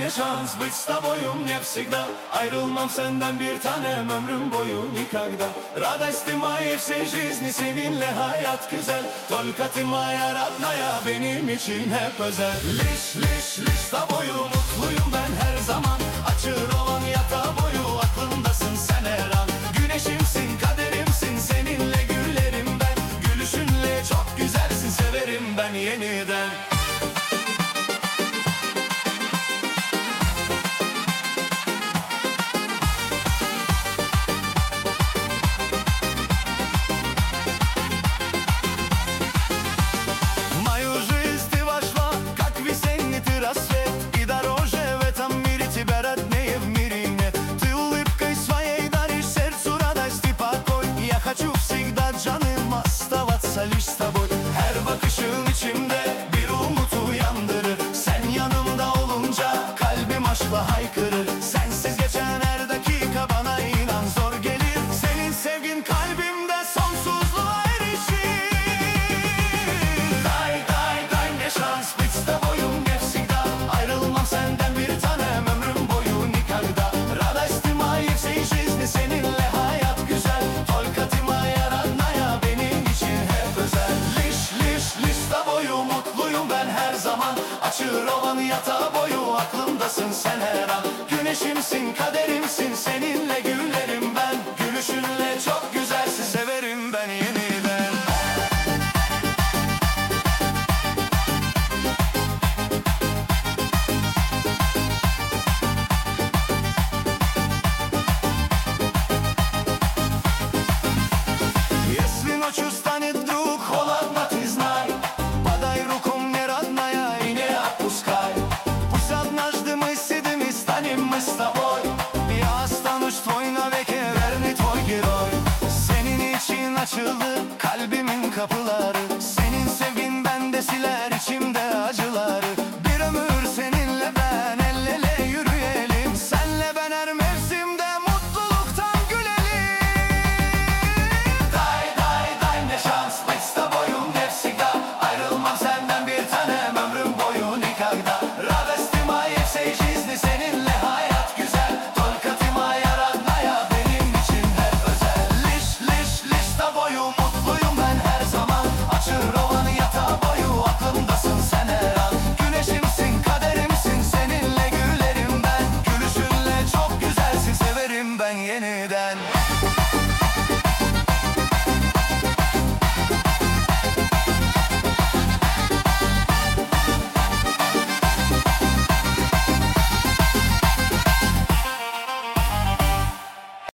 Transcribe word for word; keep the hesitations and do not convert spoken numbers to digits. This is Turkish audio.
не шанс быть с тобою мне всегда. Ayrılmam senden bir tanem ömrüm boyu никогда. Радости моей всей жизни seninle hayat güzel. Только ты моя родная, benim için hep özel. Liş liş liş с тобою mutluyum ben her zaman. Açır olan yatağı boyu aklımdasın sen her an. Güneşimsin kaderimsin seninle gülerim ben. Gülüşünle çok güzelsin severim ben yeniden. Лишь с тобой. Her bakışın içimde bir umut uyandırır. Sen yanımda olunca kalbim aşkla haykırır. Sensiz geçen her dakika bana inan zor gelir. Senin sevgin kalbimde sonsuzluğa erişir. Дай, дай, дай мне шанс быть с тобою мне всегда. Ayrılmam senden bir tanem ömrüm boyu никогда. Радости моей всей жизни seninle hayat güzel. Только ты моя родная, benim için hep özel. Liş liş liş с тобою mutluyum ben her zaman. Açır olan yatağı boyu aklımdasın sen her an. Güneşimsin kaderimsin seninle gülerim ben. Gülüşünle çok güzelsin severim ben yeniden. Если ночью станет вдруг Холодно ты знай, подай руку мне, родная, и не отпускай. пусть однажды мы седым и Станем мы с тобой, я останусь твой навеки, верный твой герой. senin için açıldı kalbimin kapıları.